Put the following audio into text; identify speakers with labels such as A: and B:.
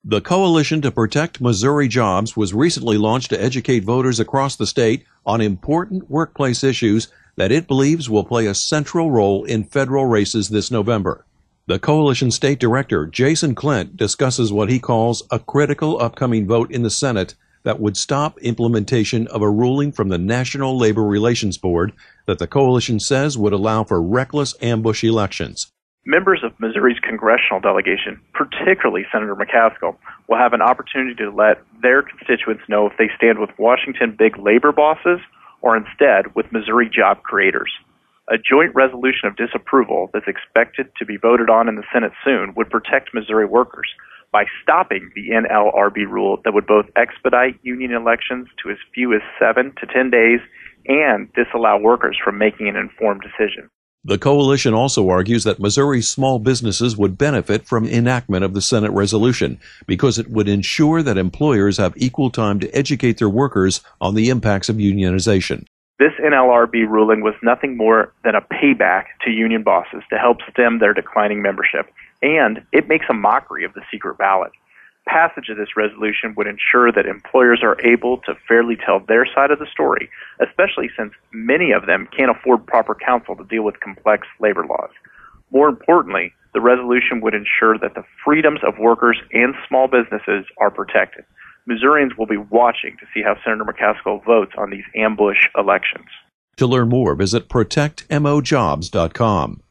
A: The Coalition to Protect Missouri Jobs was recently launched to educate voters across the state on important workplace issues that it believes will play a central role in federal races this November. The Coalition State Director, Jason Clint, discusses what he calls a critical upcoming vote in the Senate that would stop implementation of a ruling from the National Labor Relations Board that the coalition says would allow for reckless ambush elections.
B: Members of Missouri's congressional delegation, particularly Senator McCaskill, will have an opportunity to let their constituents know if they stand with Washington big labor bosses or instead with Missouri job creators. A joint resolution of disapproval that's expected to be voted on in the Senate soon would protect Missouri workers by stopping the NLRB rule that would both expedite union elections to as few as 7 to 10 days and disallow workers from making an informed decision.
A: The coalition also argues that Missouri's small businesses would benefit from enactment of the Senate resolution because it would ensure that employers have equal time to educate their workers on the impacts of unionization.
B: This NLRB ruling was nothing more than a payback to union bosses to help stem their declining membership, and it makes a mockery of the secret ballot. Passage of this resolution would ensure that employers are able to fairly tell their side of the story, especially since many of them can't afford proper counsel to deal with complex labor laws. More importantly, the resolution would ensure that the freedoms of workers and small businesses are protected. Missourians will be watching to see how Senator McCaskill votes on these ambush elections.
A: To learn more, visit protectmojobs.com.